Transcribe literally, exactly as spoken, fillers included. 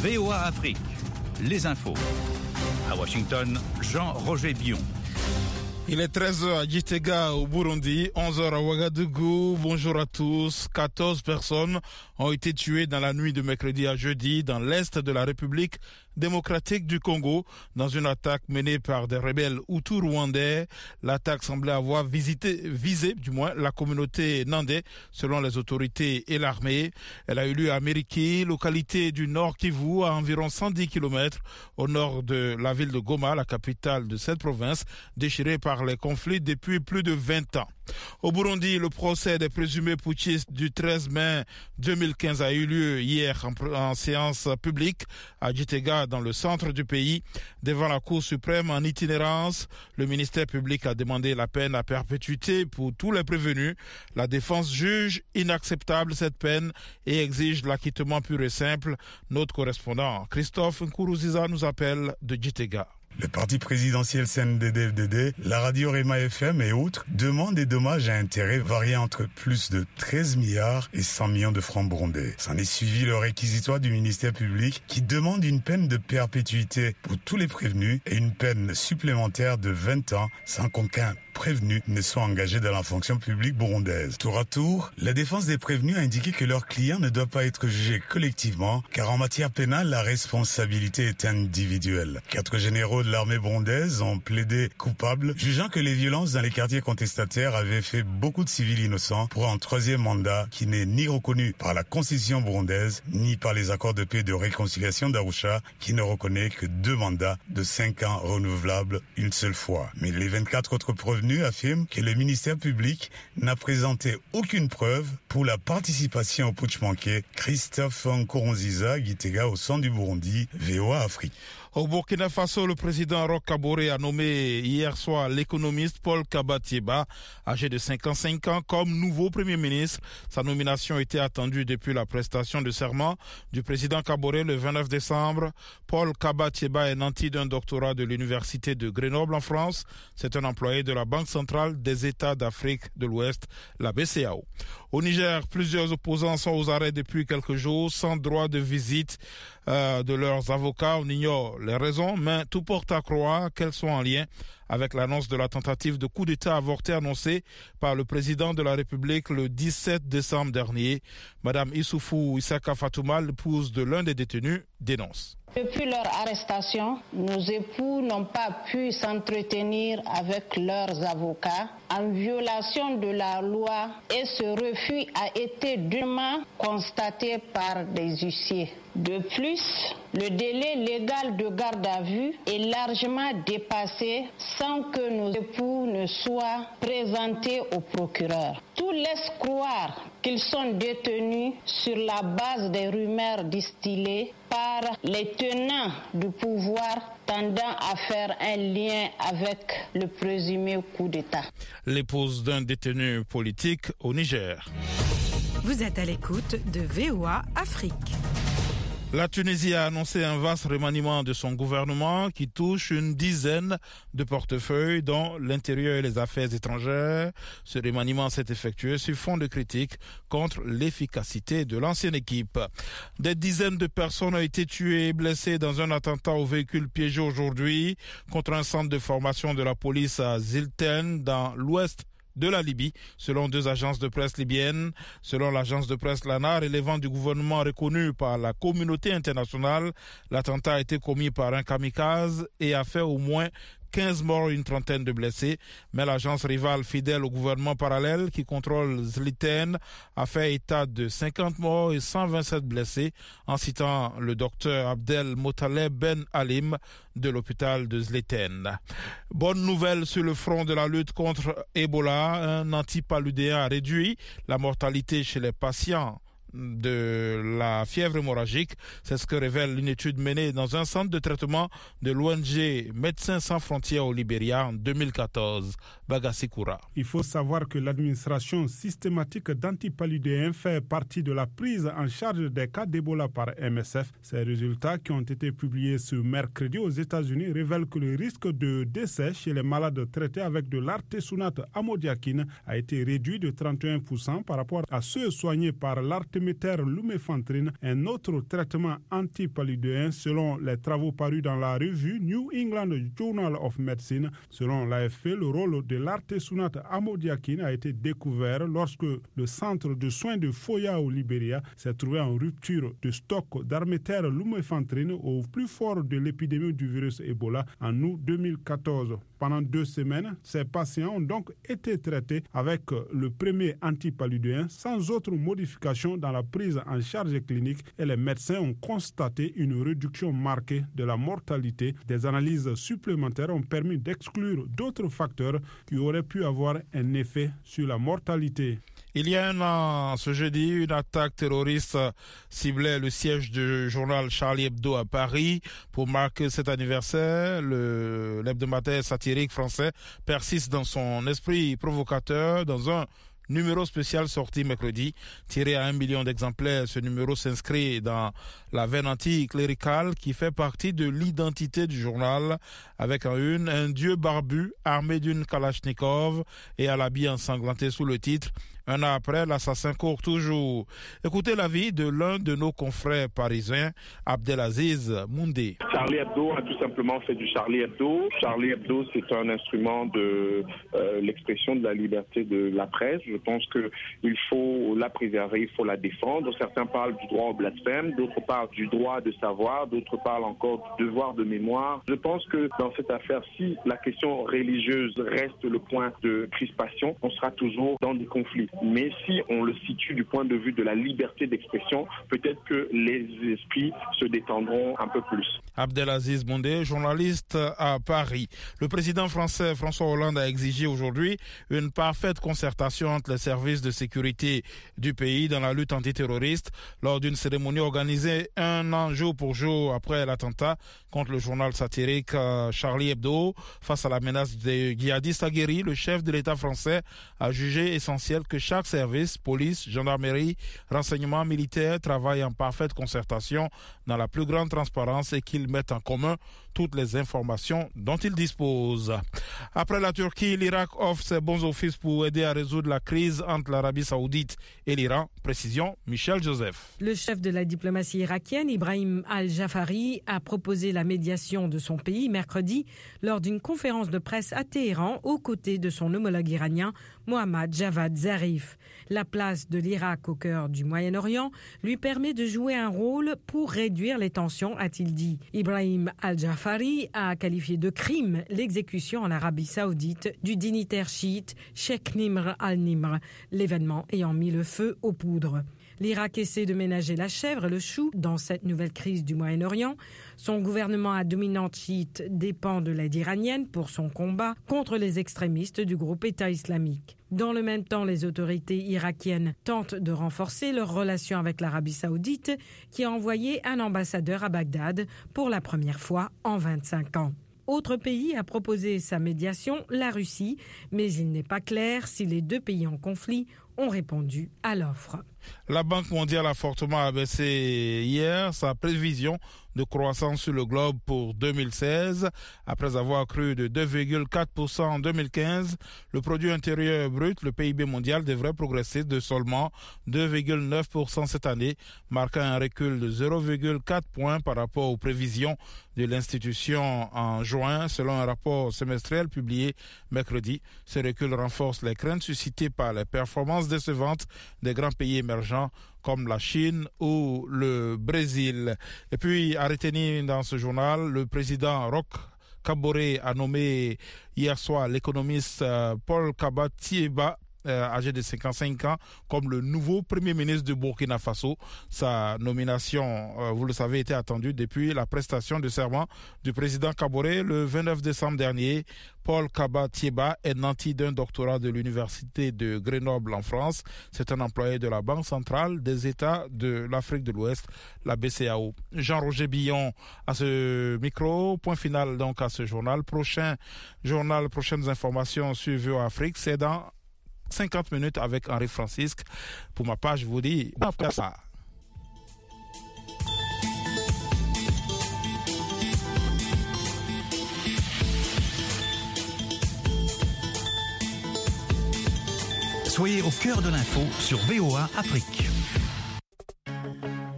V O A Afrique, les infos. À Washington, Jean-Roger Bion. Il est treize heures à Gitega au Burundi, onze heures à Ouagadougou. Bonjour à tous. quatorze personnes ont été tuées dans la nuit de mercredi à jeudi dans l'est de la République démocratique du Congo dans une attaque menée par des rebelles hutus rwandais. L'attaque semblait avoir visité, visé du moins la communauté nandais selon les autorités et l'armée. Elle a eu lieu à Meriki, localité du Nord Kivu, à environ cent dix kilomètres au nord de la ville de Goma, la capitale de cette province, déchirée par les conflits depuis plus de vingt ans. Au Burundi, le procès des présumés putschistes du treize mai deux mille quinze a eu lieu hier en, en séance publique à Gitega, dans le centre du pays, devant la Cour suprême en itinérance. Le ministère public a demandé la peine à perpétuité pour tous les prévenus. La défense juge inacceptable cette peine et exige l'acquittement pur et simple. Notre correspondant Christophe Nkuruziza nous appelle de Gitega. Le parti présidentiel C N D D F D D, la radio Rema F M et autres demandent des dommages à intérêts variant entre plus de treize milliards et cent millions de francs burundais. S'en est suivi le réquisitoire du ministère public qui demande une peine de perpétuité pour tous les prévenus et une peine supplémentaire de vingt ans sans qu'aucun prévenus ne soient engagés dans la fonction publique burundaise. Tour à tour, la défense des prévenus a indiqué que leurs clients ne doivent pas être jugés collectivement, car en matière pénale, la responsabilité est individuelle. Quatre généraux de l'armée burundaise ont plaidé coupables, jugeant que les violences dans les quartiers contestataires avaient fait beaucoup de civils innocents pour un troisième mandat qui n'est ni reconnu par la constitution burundaise, ni par les accords de paix et de réconciliation d'Arusha, qui ne reconnaît que deux mandats de cinq ans renouvelables une seule fois. Mais les vingt-quatre autres prévenus affirme que le ministère public n'a présenté aucune preuve pour la participation au putsch manqué. Christophe Nkuruziza, Gitega, au centre du Burundi, V O A Afrique. Au Burkina Faso, le président Roch Kaboré a nommé hier soir l'économiste Paul Kabatieba, âgé de cinquante-cinq ans, comme nouveau Premier ministre. Sa nomination était attendue depuis la prestation de serment du président Kaboré le vingt-neuf décembre. Paul Kabatieba est nanti d'un doctorat de l'université de Grenoble en France. C'est un employé de la Banque centrale des États d'Afrique de l'Ouest, la B C A O. Au Niger, plusieurs opposants sont aux arrêts depuis quelques jours, sans droit de visite euh, de leurs avocats. On ignore les raisons, mais tout porte à croire qu'elles sont en lien avec l'annonce de la tentative de coup d'État avorté annoncée par le président de la République le dix-sept décembre dernier. Madame Issoufou Issaka Fatouma, l'épouse de l'un des détenus, dénonce. Depuis leur arrestation, nos époux n'ont pas pu s'entretenir avec leurs avocats en violation de la loi et ce refus a été durement constaté par des huissiers. De plus, le délai légal de garde à vue est largement dépassé sans que nos époux ne soient présentés au procureur. Tout laisse croire qu'ils sont détenus sur la base des rumeurs distillées par les tenants du pouvoir tendant à faire un lien avec le présumé coup d'État. L'épouse d'un détenu politique au Niger. Vous êtes à l'écoute de V O A Afrique. La Tunisie a annoncé un vaste remaniement de son gouvernement qui touche une dizaine de portefeuilles, dont l'intérieur et les affaires étrangères. Ce remaniement s'est effectué sur fond de critiques contre l'efficacité de l'ancienne équipe. Des dizaines de personnes ont été tuées et blessées dans un attentat au véhicule piégé aujourd'hui contre un centre de formation de la police à Zilten, dans l'ouest de la Libye, selon deux agences de presse libyennes. Selon l'agence de presse Lanar, relevant du gouvernement reconnu par la communauté internationale, l'attentat a été commis par un kamikaze et a fait au moins quinze morts et une trentaine de blessés. Mais l'agence rivale fidèle au gouvernement parallèle qui contrôle Zliten a fait état de cinquante morts et cent vingt-sept blessés, en citant le docteur Abdel Motaleb Ben Halim de l'hôpital de Zliten. Bonne nouvelle sur le front de la lutte contre Ebola. Un antipaludéen a réduit la mortalité chez les patients de la fièvre hémorragique. C'est ce que révèle une étude menée dans un centre de traitement de l'O N G Médecins sans frontières au Libéria en deux mille quatorze. Bagassi Koura. Il faut savoir que l'administration systématique d'antipaludéens fait partie de la prise en charge des cas d'Ebola par M S F. Ces résultats qui ont été publiés ce mercredi aux États-Unis révèlent que le risque de décès chez les malades traités avec de l'artésunate amodiaquine a été réduit de trente et un pour cent par rapport à ceux soignés par l'artésunate l'artéméter lumefantrine, un autre traitement antipaludéen selon les travaux parus dans la revue New England Journal of Medicine. Selon l'A F P, le rôle de l'artésunate amodiaquine a été découvert lorsque le centre de soins de Foya au Libéria s'est trouvé en rupture de stock d'arméter lumefantrine au plus fort de l'épidémie du virus Ebola en août deux mille quatorze. Pendant deux semaines, ces patients ont donc été traités avec le premier antipaludéen sans autre modification dans la prise en charge clinique et les médecins ont constaté une réduction marquée de la mortalité. Des analyses supplémentaires ont permis d'exclure d'autres facteurs qui auraient pu avoir un effet sur la mortalité. Il y a un an, ce jeudi, une attaque terroriste ciblait le siège du journal Charlie Hebdo à Paris. Pour marquer cet anniversaire, le, l'hebdomadaire satirique français persiste dans son esprit provocateur dans un numéro spécial sorti mercredi, tiré à un million d'exemplaires. Ce numéro s'inscrit dans la veine anticléricale qui fait partie de l'identité du journal, avec en une un dieu barbu armé d'une kalachnikov et à l'habit ensanglanté sous le titre « Un an après, l'assassin court toujours ». Écoutez l'avis de l'un de nos confrères parisiens, Abdelaziz Moundé. Charlie Hebdo a tout simplement fait du Charlie Hebdo. Charlie Hebdo, c'est un instrument de euh, l'expression de la liberté de la presse. Je pense qu'il faut la préserver, il faut la défendre. Certains parlent du droit au blasphème, d'autres parlent du droit de savoir, d'autres parlent encore du devoir de mémoire. Je pense que dans cette affaire, si la question religieuse reste le point de crispation, on sera toujours dans des conflits. Mais si on le situe du point de vue de la liberté d'expression, peut-être que les esprits se détendront un peu plus. Abdelaziz Bondé, journaliste à Paris. Le président français François Hollande a exigé aujourd'hui une parfaite concertation entre les services de sécurité du pays dans la lutte antiterroriste lors d'une cérémonie organisée un an jour pour jour après l'attentat contre le journal satirique Charlie Hebdo. Face à la menace des djihadistes aguerris, le chef de l'État français a jugé essentiel que chaque service, police, gendarmerie, renseignement militaire travaille en parfaite concertation dans la plus grande transparence et qu'ils mettent en commun toutes les informations dont ils disposent. Après la Turquie, l'Irak offre ses bons offices pour aider à résoudre la crise entre l'Arabie Saoudite et l'Iran. Précision, Michel Joseph. Le chef de la diplomatie irakienne, Ibrahim Al-Jafari, a proposé la médiation de son pays mercredi lors d'une conférence de presse à Téhéran aux côtés de son homologue iranien, Mohammad Javad Zarif. La place de l'Irak au cœur du Moyen-Orient lui permet de jouer un rôle pour réduire les tensions, a-t-il dit. Ibrahim Al-Jafari a qualifié de crime l'exécution en Arabie Saoudite du dignitaire chiite Sheikh Nimr al-Nimr, l'événement ayant mis le feu aux poudres. L'Irak essaie de ménager la chèvre et le chou dans cette nouvelle crise du Moyen-Orient. Son gouvernement à dominante chiite dépend de l'aide iranienne pour son combat contre les extrémistes du groupe État islamique. Dans le même temps, les autorités irakiennes tentent de renforcer leurs relations avec l'Arabie Saoudite, qui a envoyé un ambassadeur à Bagdad pour la première fois en vingt-cinq ans. Autre pays a proposé sa médiation, la Russie, mais il n'est pas clair si les deux pays en conflit ont répondu à l'offre. La Banque mondiale a fortement abaissé hier sa prévision de croissance sur le globe pour deux mille seize. Après avoir cru de deux virgule quatre pour cent en deux mille quinze, le produit intérieur brut, le P I B mondial, devrait progresser de seulement deux virgule neuf pour cent cette année, marquant un recul de zéro virgule quatre points par rapport aux prévisions de l'institution en juin, selon un rapport semestriel publié mercredi. Ce recul renforce les craintes suscitées par les performances décevantes des grands pays émergents comme la Chine ou le Brésil. Et puis, à retenir dans ce journal, le président Roch Kaboré a nommé hier soir l'économiste Paul Kaba-Thiéba, Euh, âgé de cinquante-cinq ans, comme le nouveau premier ministre du Burkina Faso. Sa nomination, euh, vous le savez, était attendue depuis la prestation de serment du président Kaboré le vingt-neuf décembre dernier. Paul Kaba-Thiéba est nanti d'un doctorat de l'université de Grenoble en France. C'est un employé de la Banque centrale des États de l'Afrique de l'Ouest, la B C A O. Jean-Roger Billon à ce micro. Point final donc à ce journal. Prochain journal, prochaines informations sur V O A Afrique, c'est dans cinquante minutes avec Henri Francisque. Pour ma part, je vous dis après ça. Soyez au cœur de l'info sur V O A Afrique.